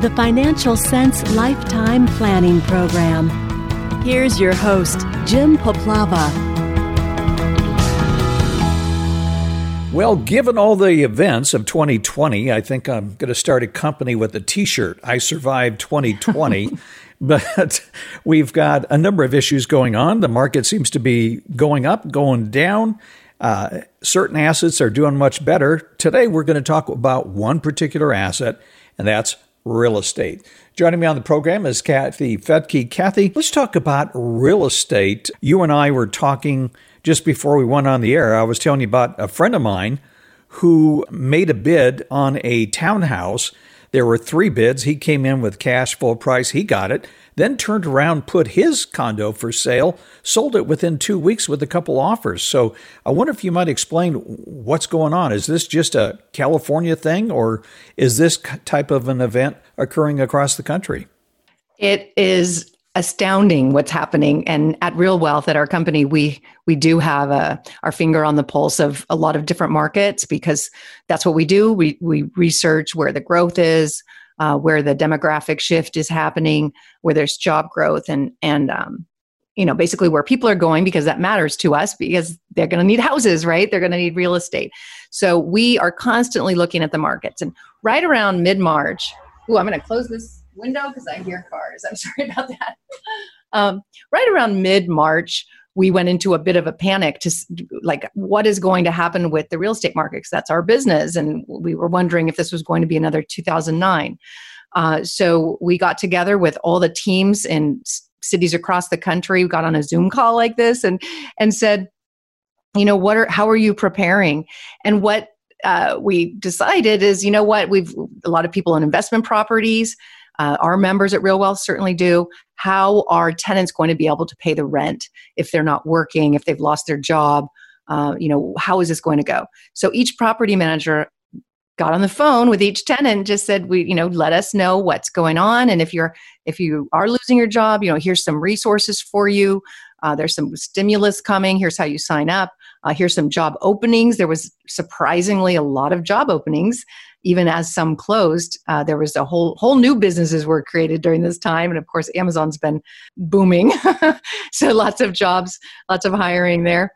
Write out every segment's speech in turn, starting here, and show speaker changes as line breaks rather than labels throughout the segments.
the Financial Sense Lifetime Planning Program. Here's your host, Jim Poplava.
Well, given all the events of 2020, I think I'm going to start a company with a T-shirt. I survived 2020, but we've got a number of issues going on. The market seems to be going up, going down. Certain assets are doing much better. Today, we're going to talk about one particular asset, and that's real estate. Joining me on the program is Kathy Fettke. Kathy, let's talk about real estate. You and I were talking just before we went on the air. I was telling you about a friend of mine who made a bid on a townhouse. There were 3 bids. He came in with cash, full price. He got it, then turned around, put his condo for sale, sold it within 2 weeks with a couple offers. So I wonder if you might explain what's going on. Is this just a California thing, or is this type of an event occurring across the country?
It is astounding what's happening. And at Real Wealth, at our company, we do have our finger on the pulse of a lot of different markets, because that's what we do. We research where the growth is, where the demographic shift is happening, where there's job growth, and basically where people are going, because that matters to us, because they're going to need houses, right? They're going to need real estate. So we are constantly looking at the markets. And right around mid-March, I'm going to close this window because I hear cars. I'm sorry about that. Right around mid-March, we went into a bit of a panic to what is going to happen with the real estate market, because that's our business. And we were wondering if this was going to be another 2009. So we got together with all the teams in cities across the country. We got on a Zoom call like this and said, how are you preparing? And what we decided is, a lot of people in investment properties, our members at Real Wealth certainly do. How are tenants going to be able to pay the rent if they're not working, if they've lost their job? How is this going to go? So each property manager got on the phone with each tenant and just said, let us know what's going on. And if you are losing your job, here's some resources for you. There's some stimulus coming. Here's how you sign up. Here's some job openings. There was surprisingly a lot of job openings, even as some closed. There was a whole new businesses were created during this time. And of course, Amazon's been booming. So lots of jobs, lots of hiring there.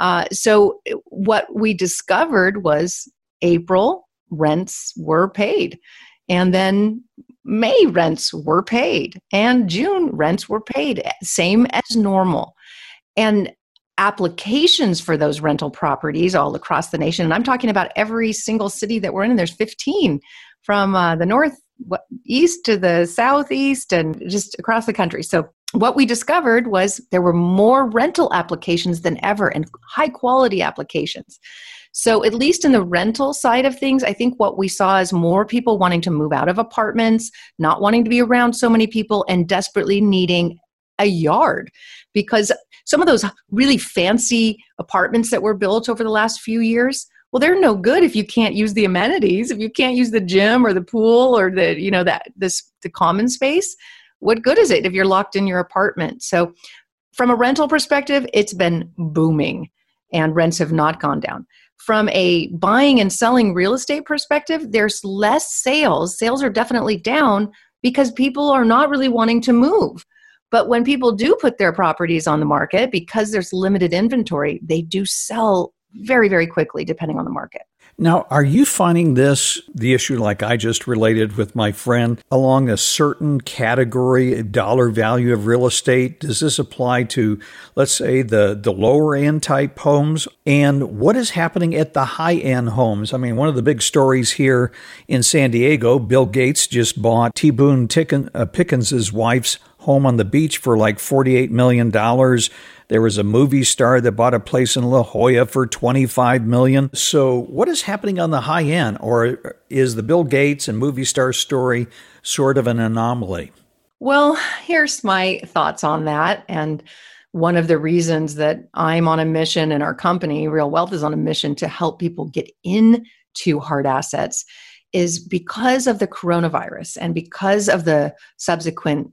So what we discovered was April rents were paid. And then May rents were paid. And June rents were paid, same as normal. And applications for those rental properties all across the nation, and I'm talking about every single city that we're in, and there's 15 from the northeast to the southeast and just across the country. So what we discovered was there were more rental applications than ever, and high quality applications. So at least in the rental side of things, I think what we saw is more people wanting to move out of apartments, not wanting to be around so many people, and desperately needing a yard, because some of those really fancy apartments that were built over the last few years, well, they're no good if you can't use the amenities, if you can't use the gym or the pool or the common space. What good is it if you're locked in your apartment? So from a rental perspective, it's been booming and rents have not gone down. From a buying and selling real estate perspective, there's less sales. Sales are definitely down because people are not really wanting to move. But when people do put their properties on the market, because there's limited inventory, they do sell very, very quickly, depending on the market.
Now, are you finding the issue like I just related with my friend, along a certain category, dollar value of real estate? Does this apply to, let's say, the lower end type homes? And what is happening at the high end homes? I mean, one of the big stories here in San Diego, Bill Gates just bought T. Boone Pickens' wife's home on the beach for like $48 million. There was a movie star that bought a place in La Jolla for $25 million. So what is happening on the high end? Or is the Bill Gates and movie star story sort of an anomaly?
Well, here's my thoughts on that. And one of the reasons that I'm on a mission, and our company, Real Wealth, is on a mission to help people get into hard assets, is because of the coronavirus and because of the subsequent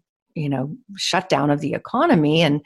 shutdown of the economy and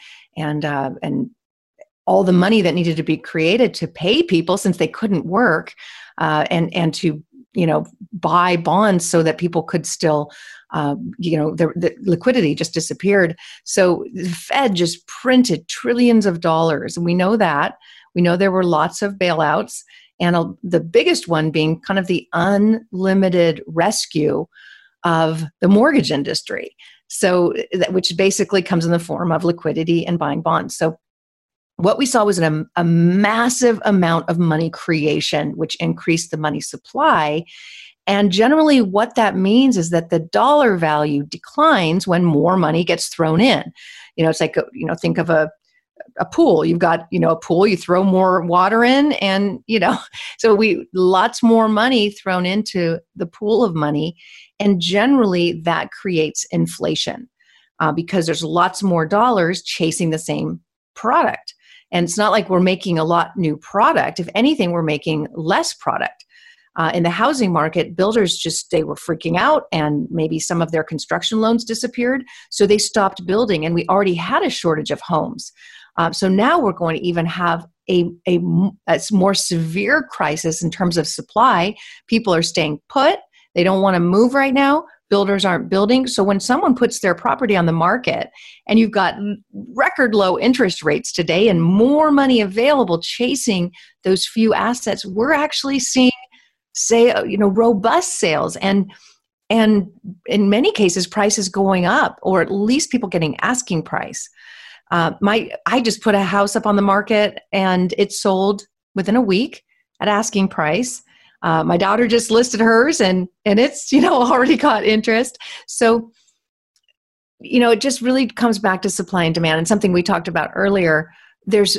all the money that needed to be created to pay people since they couldn't work, and to buy bonds so that people could still The liquidity just disappeared. So the Fed just printed trillions of dollars. And we know that. We know there were lots of bailouts, and the biggest one being kind of the unlimited rescue of the mortgage industry. So, which basically comes in the form of liquidity and buying bonds. So what we saw was a massive amount of money creation, which increased the money supply. And generally what that means is that the dollar value declines when more money gets thrown in. It's like, think of a pool. You've got, a pool, you throw more water in and, so lots more money thrown into the pool of money. And generally that creates inflation because there's lots more dollars chasing the same product. And it's not like we're making a lot new product. If anything, we're making less product. In the housing market, builders they were freaking out, and maybe some of their construction loans disappeared. So they stopped building, and we already had a shortage of homes. So now we're going to even have a more severe crisis in terms of supply. People are staying put. They don't want to move right now. Builders aren't building. So when someone puts their property on the market and you've got record low interest rates today and more money available chasing those few assets, we're actually seeing, robust sales and in many cases prices going up, or at least people getting asking price. I just put a house up on the market and it sold within a week at asking price. My daughter just listed hers and it's, already got interest. So, it just really comes back to supply and demand, and something we talked about earlier. There's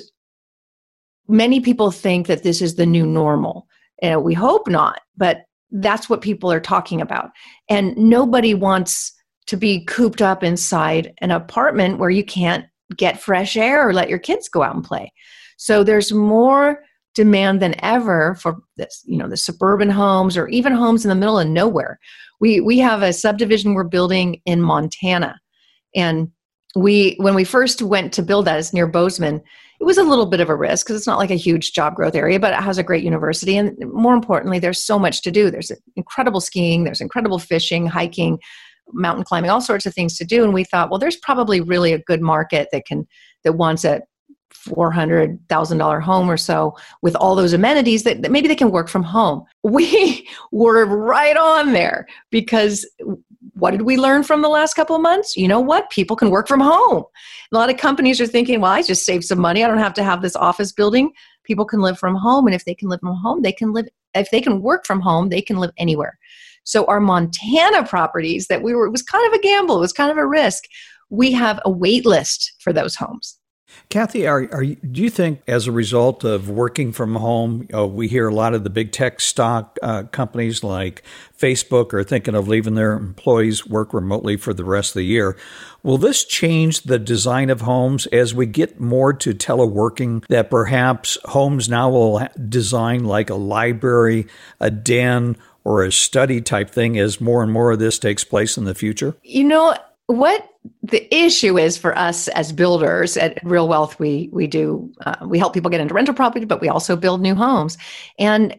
many people think that this is the new normal. We hope not, but that's what people are talking about. And nobody wants to be cooped up inside an apartment where you can't get fresh air or let your kids go out and play. So there's more demand than ever for this, the suburban homes or even homes in the middle of nowhere. We have a subdivision we're building in Montana. And when we first went to build that, it's near Bozeman, it was a little bit of a risk because it's not like a huge job growth area, but it has a great university. And more importantly, there's so much to do. There's incredible skiing, there's incredible fishing, hiking, mountain climbing, all sorts of things to do. And we thought, well, there's probably really a good market that wants a $400,000 home or so with all those amenities that maybe they can work from home. We were right on there because what did we learn from the last couple of months? You know what? People can work from home. A lot of companies are thinking, well, I just saved some money. I don't have to have this office building. People can live from home. And if they can live from home, if they can work from home, they can live anywhere. So our Montana properties it was kind of a gamble. It was kind of a risk. We have a wait list for those homes.
Kathy, do you think as a result of working from home, we hear a lot of the big tech stock companies like Facebook are thinking of leaving their employees work remotely for the rest of the year. Will this change the design of homes as we get more to teleworking, that perhaps homes now will design like a library, a den, or a study type thing as more and more of this takes place in the future?
What the issue is for us as builders at Real Wealth, we help people get into rental property, but we also build new homes. And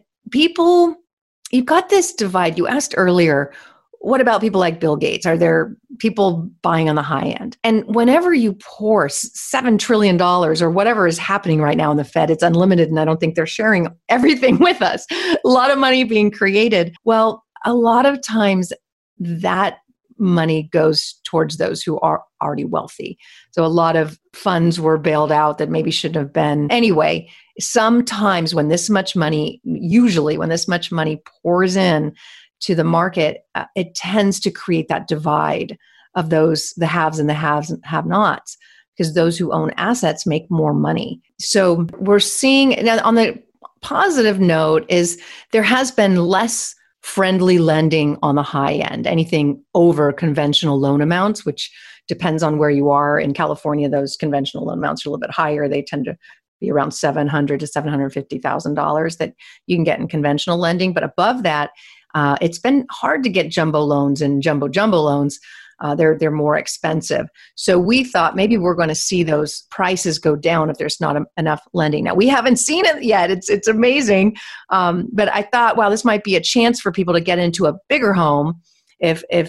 you've got this divide. You asked earlier, what about people like Bill Gates? Are there people buying on the high end? And whenever you pour $7 trillion or whatever is happening right now in the Fed, it's unlimited, and I don't think they're sharing everything with us. A lot of money being created. Well, a lot of times that money goes towards those who are already wealthy. So a lot of funds were bailed out that maybe shouldn't have been. Anyway, sometimes usually when this much money pours in to the market, it tends to create that divide of the haves and the have-nots, because those who own assets make more money. So we're seeing, now on the positive note, is there has been less friendly lending on the high end, anything over conventional loan amounts, which depends on where you are. In California, those conventional loan amounts are a little bit higher. They tend to be around $700,000 to $750,000 that you can get in conventional lending. But above that, it's been hard to get jumbo loans and jumbo loans. They're more expensive. So we thought maybe we're going to see those prices go down if there's not enough lending. Now, we haven't seen it yet. It's amazing. But I thought, wow, this might be a chance for people to get into a bigger home if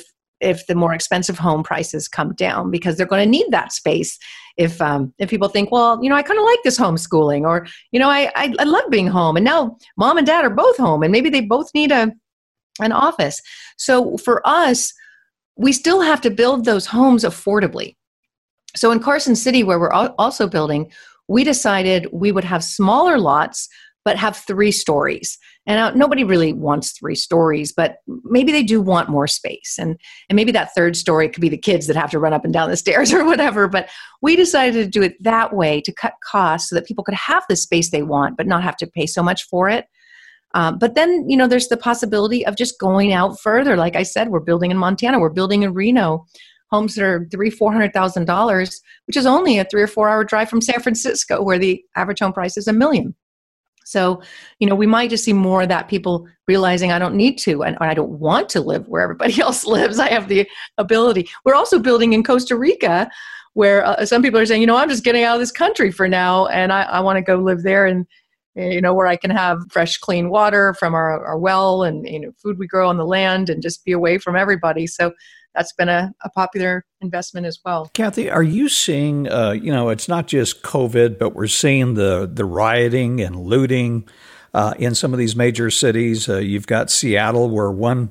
if the more expensive home prices come down, because they're going to need that space. If people think, well, I kind of like this homeschooling, or, I love being home, and now mom and dad are both home, and maybe they both need an office. So for us, we still have to build those homes affordably. So in Carson City, where we're also building, we decided we would have smaller lots, but have 3 stories. And nobody really wants 3 stories, but maybe they do want more space. And maybe that 3rd story could be the kids that have to run up and down the stairs or whatever. But we decided to do it that way to cut costs so that people could have the space they want, but not have to pay so much for it. But then, there's the possibility of just going out further. Like I said, we're building in Montana, we're building in Reno, homes that are $300,000-$400,000, which is only a 3 or 4 hour drive from San Francisco, where the average home price is $1 million. So, we might just see more of that, people realizing I don't need to, and I don't want to live where everybody else lives. I have the ability. We're also building in Costa Rica, where some people are saying, I'm just getting out of this country for now, and I want to go live there, and where I can have fresh, clean water from our well, and food we grow on the land, and just be away from everybody. So that's been a popular investment as well.
Kathy, are you seeing, it's not just COVID, but we're seeing the rioting and looting in some of these major cities? You've got Seattle, where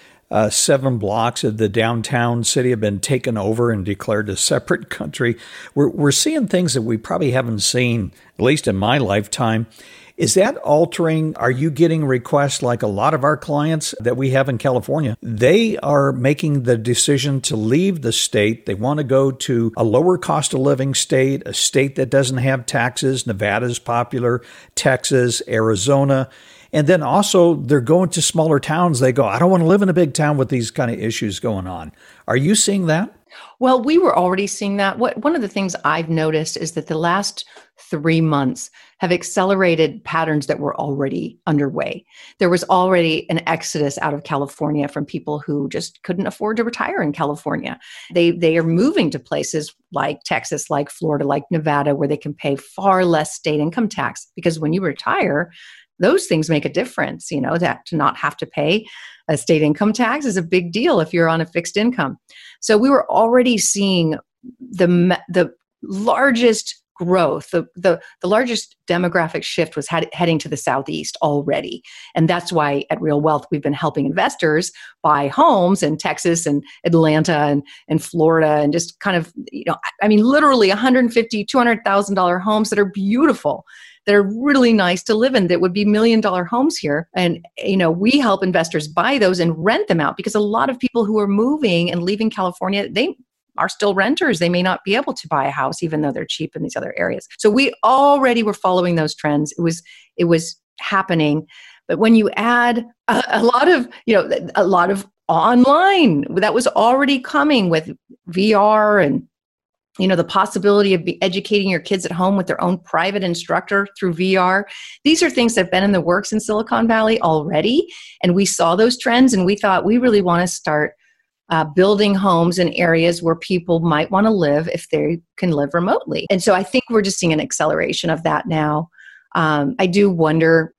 7 blocks of the downtown city have been taken over and declared a separate country. We're seeing things that we probably haven't seen, at least in my lifetime. Is that altering? Are you getting requests like a lot of our clients that we have in California? They are making the decision to leave the state. They want to go to a lower cost of living state, a state that doesn't have taxes. Nevada's popular, Texas, Arizona. And then also they're going to smaller towns. They go, I don't want to live in a big town with these kind of issues going on. Are you seeing that?
Well, we were already seeing that. One of the things I've noticed is that the last 3 months have accelerated patterns that were already underway. There was already an exodus out of California from people who just couldn't afford to retire in California. They are moving to places like Texas, like Florida, like Nevada, where they can pay far less state income tax, because when you retire, those things make a difference. That to not have to pay a state income tax is a big deal if you're on a fixed income. So we were already seeing the largest growth, the largest demographic shift was heading to the Southeast already. And that's why at Real Wealth, we've been helping investors buy homes in Texas and Atlanta and Florida, and just kind of, literally $150,000, $200,000 homes that are beautiful, that are really nice to live in, that would be $1 million homes here. And, we help investors buy those and rent them out, because a lot of people who are moving and leaving California, they are still renters. They may not be able to buy a house, even though they're cheap in these other areas. So we already were following those trends. It was happening. But when you add a lot of online, that was already coming with VR and the possibility of educating your kids at home with their own private instructor through VR. These are things that have been in the works in Silicon Valley already. And we saw those trends, and we thought we really want to start building homes in areas where people might want to live if they can live remotely. And so I think we're just seeing an acceleration of that now. I do wonder,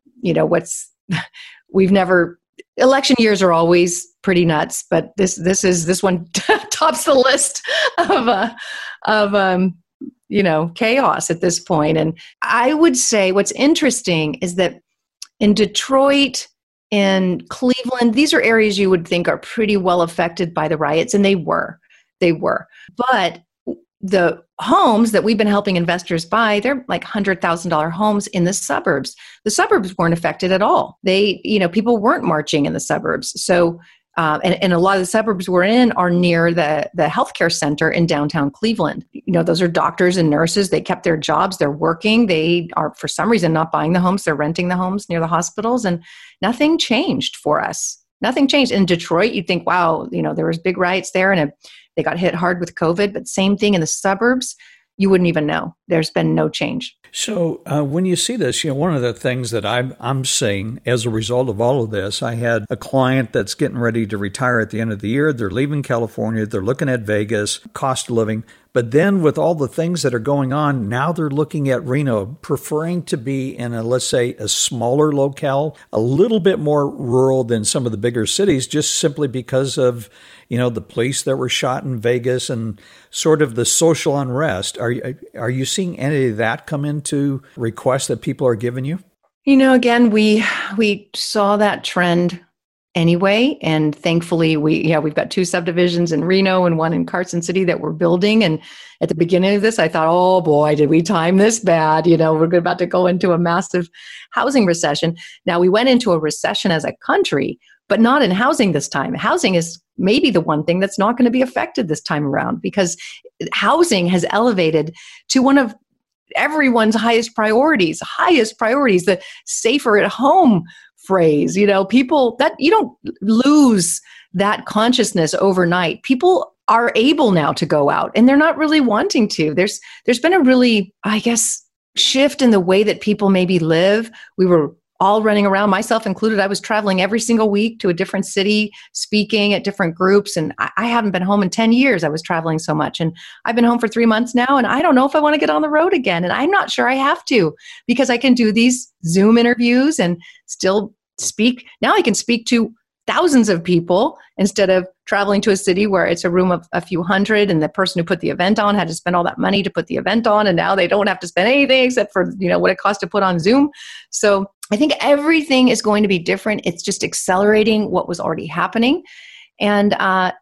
election years are always pretty nuts, but this one tops the list of chaos at this point. And I would say what's interesting is that in Detroit, in Cleveland, these are areas you would think are pretty well affected by the riots, and they were. But the homes that we've been helping investors buy, they're like $100,000 homes in the suburbs. The suburbs weren't affected at all. People weren't marching in the suburbs. So, and a lot of the suburbs we're in are near the healthcare center in downtown Cleveland. Those are doctors and nurses. They kept their jobs. They're working. They are, for some reason, not buying the homes. They're renting the homes near the hospitals, and nothing changed for us. Nothing changed. In Detroit, you'd think, wow, there was big riots there, and they got hit hard with COVID, but same thing in the suburbs. You wouldn't even know. There's been no change.
So when you see this, one of the things that I'm seeing as a result of all of this, I had a client that's getting ready to retire at the end of the year. They're leaving California. They're looking at Vegas, cost of living. But then with all the things that are going on, now they're looking at Reno, preferring to be in let's say, a smaller locale, a little bit more rural than some of the bigger cities, just simply because of, the police that were shot in Vegas and sort of the social unrest. Are you seeing any of that come into requests that people are giving you?
Again, we saw that trend anyway. And thankfully we've got 2 subdivisions in Reno and 1 in Carson City that we're building. And at the beginning of this, I thought, oh boy, did we time this bad? We're about to go into a massive housing recession. Now we went into a recession as a country, but not in housing this time. Housing is maybe the one thing that's not going to be affected this time around, because housing has elevated to one of everyone's highest priorities, the safer at home phrase. People that you don't lose that consciousness overnight. People are able now to go out and they're not really wanting to. There's been a really, I guess, shift in the way that people maybe live. We were all running around, myself included. I was traveling every single week to a different city, speaking at different groups. And I haven't been home in 10 years. I was traveling so much. And I've been home for 3 months now. And I don't know if I want to get on the road again. And I'm not sure I have to, because I can do these Zoom interviews and still speak. Now I can speak to thousands of people instead of traveling to a city where it's a room of a few hundred, and the person who put the event on had to spend all that money to put the event on, and now they don't have to spend anything except for what it costs to put on Zoom. So I think everything is going to be different. It's just accelerating what was already happening. And now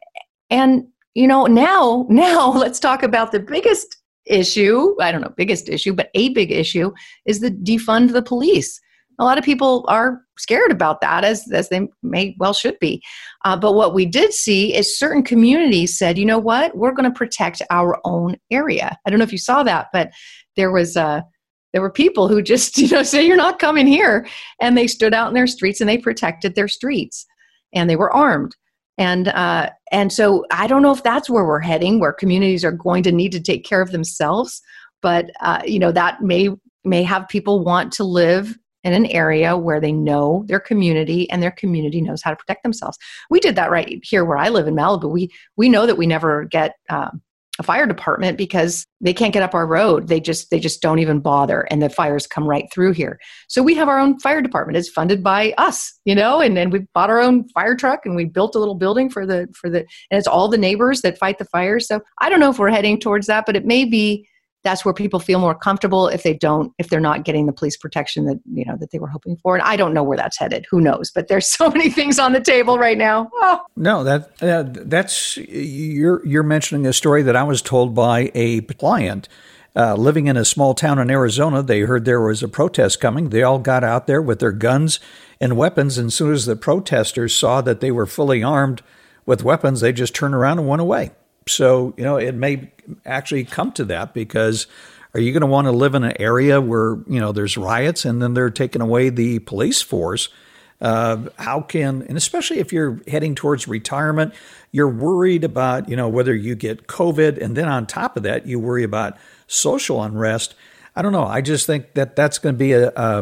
let's talk about the biggest issue. I don't know, biggest issue, but a big issue is the defund the police. A lot of people are scared about that, as they may well should be. But what we did see is certain communities said, you know what, we're going to protect our own area. I don't know if you saw that, but there were people who just, say you're not coming here. And they stood out in their streets and they protected their streets, and they were armed. And so I don't know if that's where we're heading, where communities are going to need to take care of themselves. But, that may have people want to live in an area where they know their community and their community knows how to protect themselves. We did that right here where I live in Malibu. We know that we never get a fire department because they can't get up our road. They just don't even bother, and the fires come right through here. So we have our own fire department. It's funded by us, and then we bought our own fire truck, and we built a little building for the and it's all the neighbors that fight the fires. So I don't know if we're heading towards that, but it may be that's where people feel more comfortable if they're not getting the police protection that they were hoping for. And I don't know where that's headed. Who knows? But there's so many things on the table right now. Oh.
No, that's you're mentioning a story that I was told by a client living in a small town in Arizona. They heard there was a protest coming. They all got out there with their guns and weapons. And as soon as the protesters saw that they were fully armed with weapons, they just turned around and went away. So, it may actually come to that, because are you going to want to live in an area where, there's riots and then they're taking away the police force? And especially if you're heading towards retirement, you're worried about, whether you get COVID. And then on top of that, you worry about social unrest. I don't know. I just think that that's going to be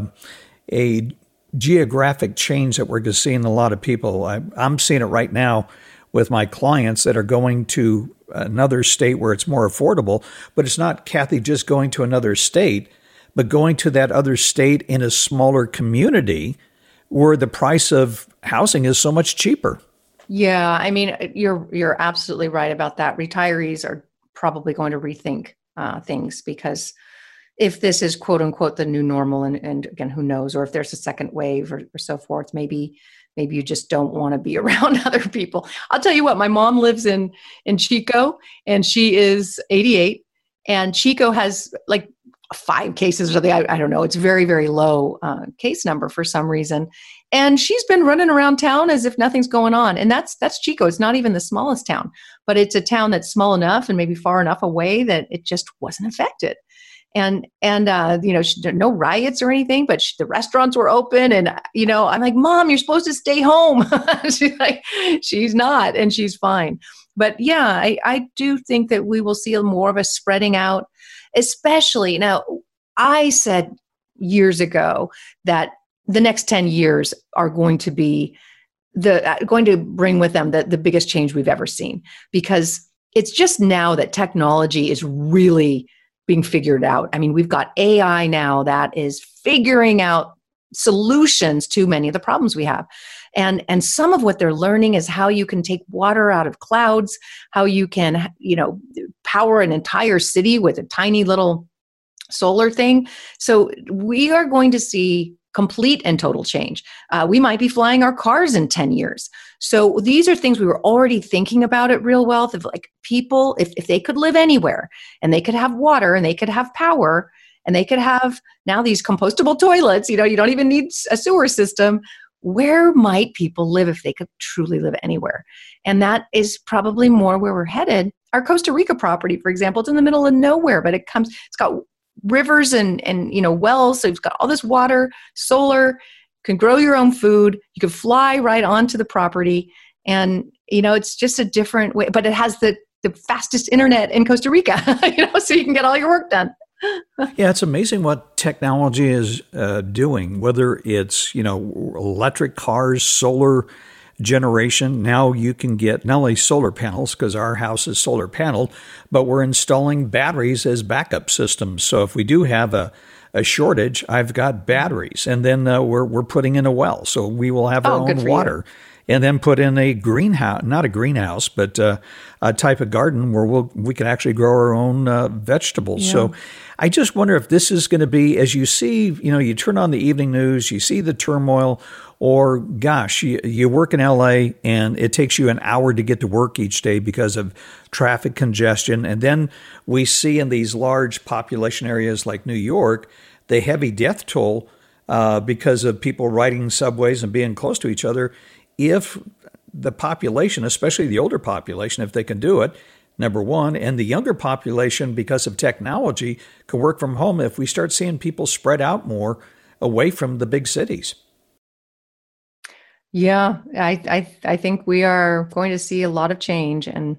a geographic change that we're going to see in a lot of people. I'm seeing it right now with my clients that are going to another state where it's more affordable. But it's not, Kathy, just going to another state, but going to that other state in a smaller community where the price of housing is so much cheaper.
Yeah, I mean, you're absolutely right about that. Retirees are probably going to rethink things, because if this is quote unquote the new normal, and again, who knows, or if there's a second wave or so forth, maybe you just don't want to be around other people. I'll tell you what, my mom lives in Chico, and she is 88, and Chico has like 5 cases or something. I don't know. It's very, very low case number for some reason. And she's been running around town as if nothing's going on. And that's Chico. It's not even the smallest town, but it's a town that's small enough and maybe far enough away that it just wasn't affected. And no riots or anything, but the restaurants were open. And, I'm like, Mom, you're supposed to stay home. She's like, she's not, and she's fine. But yeah, I do think that we will see more of a spreading out, especially now. I said years ago that the next 10 years are going to be going to bring with them the biggest change we've ever seen, because it's just now that technology is really being figured out. I mean, we've got AI now that is figuring out solutions to many of the problems we have. And some of what they're learning is how you can take water out of clouds, how you can, power an entire city with a tiny little solar thing. So we are going to see complete and total change. We might be flying our cars in 10 years. So these are things we were already thinking about at Real Wealth, of like people, if they could live anywhere and they could have water and they could have power and they could have now these compostable toilets, you don't even need a sewer system. Where might people live if they could truly live anywhere? And that is probably more where we're headed. Our Costa Rica property, for example, it's in the middle of nowhere, but it's got rivers and wells. So it's got all this water, solar, can grow your own food. You can fly right onto the property. And, it's just a different way, but it has the fastest internet in Costa Rica, so you can get all your work done.
Yeah, it's amazing what technology is doing, whether it's, electric cars, solar generation. Now you can get not only solar panels, because our house is solar paneled, but we're installing batteries as backup systems. So if we do have a shortage, I've got batteries, and then we're putting in a well. So we will have our own water. And then put in a greenhouse, not a greenhouse, but a type of garden where we can actually grow our own vegetables. Yeah. So I just wonder if this is going to be, as you see, you turn on the evening news, you see the turmoil, or gosh, you work in LA and it takes you an hour to get to work each day because of traffic congestion. And then we see in these large population areas like New York, the heavy death toll because of people riding subways and being close to each other. If the population, especially the older population, if they can do it, number one, and the younger population, because of technology, can work from home, if we start seeing people spread out more away from the big cities.
Yeah, I think we are going to see a lot of change, and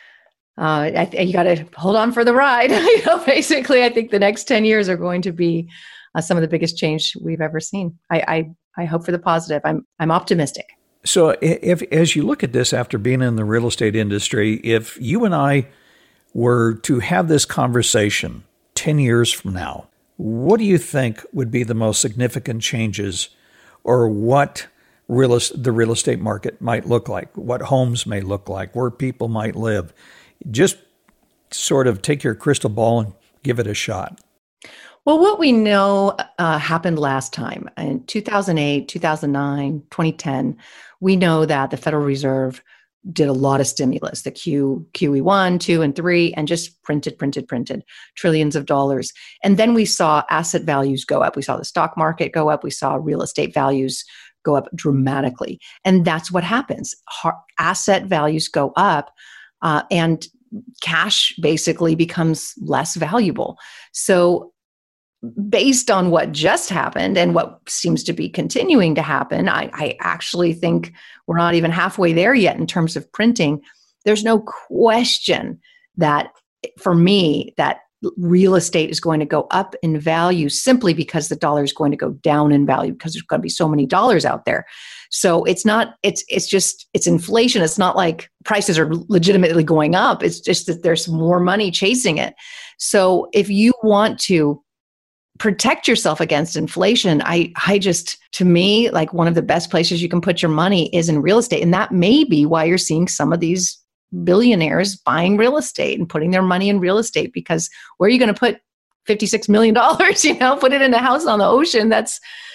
you got to hold on for the ride. Basically, I think the next 10 years are going to be some of the biggest change we've ever seen. I hope for the positive. I'm optimistic.
So as you look at this after being in the real estate industry, if you and I were to have this conversation 10 years from now, what do you think would be the most significant changes, or what the real estate market might look like, what homes may look like, where people might live? Just sort of take your crystal ball and give it a shot.
Well, what we know happened last time in 2008, 2009, 2010, we know that the Federal Reserve did a lot of stimulus, the QE1, 2, and 3, and just printed trillions of dollars. And then we saw asset values go up. We saw the stock market go up. We saw real estate values go up dramatically. And that's what happens. Asset values go up and cash basically becomes less valuable. So based on what just happened and what seems to be continuing to happen, I actually think we're not even halfway there yet in terms of printing. There's no question that, for me, that real estate is going to go up in value simply because the dollar is going to go down in value because there's going to be so many dollars out there. So it's inflation. It's not like prices are legitimately going up. It's just that there's more money chasing it. So if you want to protect yourself against inflation, to me, like, one of the best places you can put your money is in real estate. And that may be why you're seeing some of these billionaires buying real estate and putting their money in real estate, because where are you going to put $56 million, put it in a house on the ocean? That's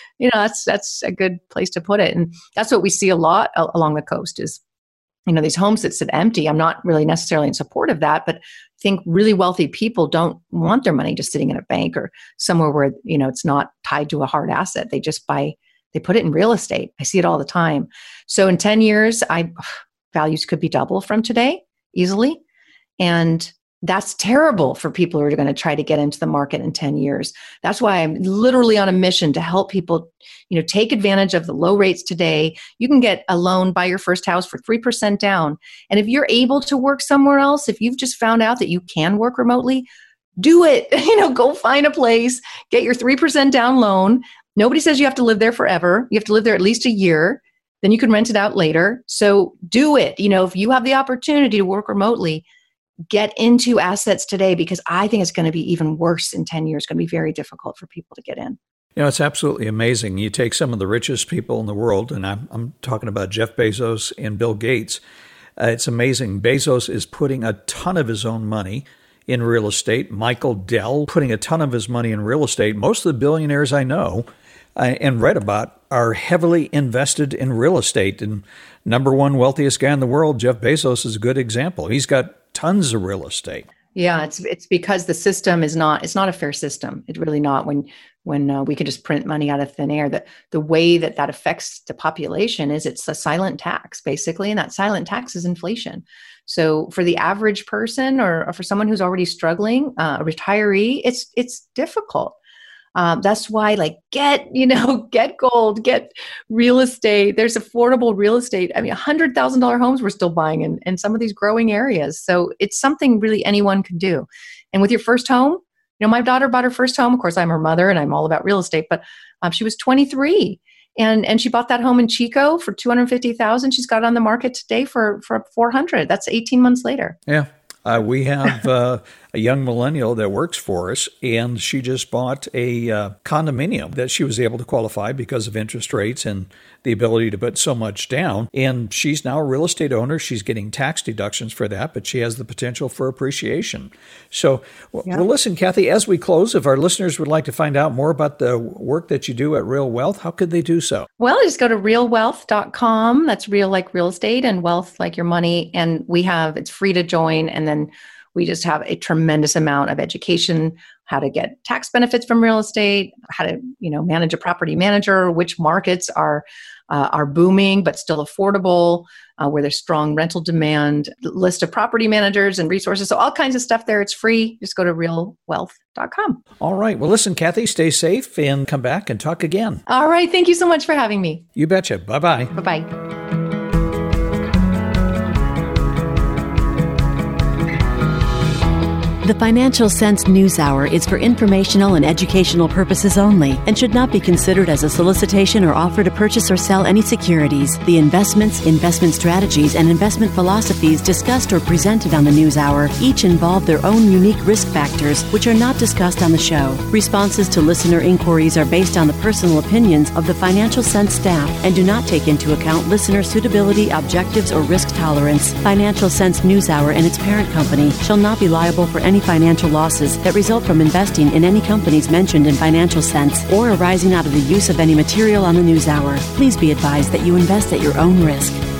a good place to put it. And that's what we see a lot along the coast is, these homes that sit empty. I'm not really necessarily in support of that, but I think really wealthy people don't want their money just sitting in a bank or somewhere where, it's not tied to a hard asset. They just they put it in real estate. I see it all the time. So in 10 years, values could be double from today easily. And that's terrible for people who are going to try to get into the market in 10 years. That's why I'm literally on a mission to help people, take advantage of the low rates today. You can get a loan, buy your first house for 3% down. And if you're able to work somewhere else, if you've just found out that you can work remotely, do it. Go find a place, get your 3% down loan. Nobody says you have to live there forever. You have to live there at least a year. Then you can rent it out later. So do it. If you have the opportunity to work remotely, get into assets today, because I think it's going to be even worse in 10 years. It's going to be very difficult for people to get in.
It's absolutely amazing. You take some of the richest people in the world, and I'm talking about Jeff Bezos and Bill Gates. It's amazing. Bezos is putting a ton of his own money in real estate. Michael Dell putting a ton of his money in real estate. Most of the billionaires I know and read about are heavily invested in real estate. And number one wealthiest guy in the world, Jeff Bezos, is a good example. He's got tons of real estate.
Yeah, it's because the system it's not a fair system. It's really not. When we can just print money out of thin air, that the way that affects the population is it's a silent tax, basically, and that silent tax is inflation. So for the average person or for someone who's already struggling, a retiree, it's difficult. That's why, get gold, get real estate. There's affordable real estate. I mean, $100,000 homes we're still buying in some of these growing areas. So it's something really anyone can do. And with your first home, my daughter bought her first home. Of course, I'm her mother and I'm all about real estate, but she was 23 and she bought that home in Chico for $250,000. She's got it on the market today for $400,000. That's 18 months later.
Yeah. We have a young millennial that works for us, and she just bought a condominium that she was able to qualify because of interest rates and the ability to put so much down. And she's now a real estate owner. She's getting tax deductions for that, but she has the potential for appreciation. So, well, listen, Kathy, as we close, if our listeners would like to find out more about the work that you do at Real Wealth, how could they do so?
Well, just go to realwealth.com. That's real like real estate and wealth like your money. And it's free to join. And then we just have a tremendous amount of education, how to get tax benefits from real estate, how to, manage a property manager, which markets are booming but still affordable, where there's strong rental demand, list of property managers and resources. So all kinds of stuff there. It's free. Just go to realwealth.com.
All right. Well, listen, Kathy, stay safe and come back and talk again.
All right. Thank you so much for having me.
You betcha. Bye-bye.
Bye-bye.
The Financial Sense News Hour is for informational and educational purposes only and should not be considered as a solicitation or offer to purchase or sell any securities. The investments, investment strategies, and investment philosophies discussed or presented on the News Hour each involve their own unique risk factors, which are not discussed on the show. Responses to listener inquiries are based on the personal opinions of the Financial Sense staff and do not take into account listener suitability, objectives, or risk tolerance. Financial Sense News Hour and its parent company shall not be liable for any financial losses that result from investing in any companies mentioned in Financial Sense or arising out of the use of any material on the News Hour. Please be advised that you invest at your own risk.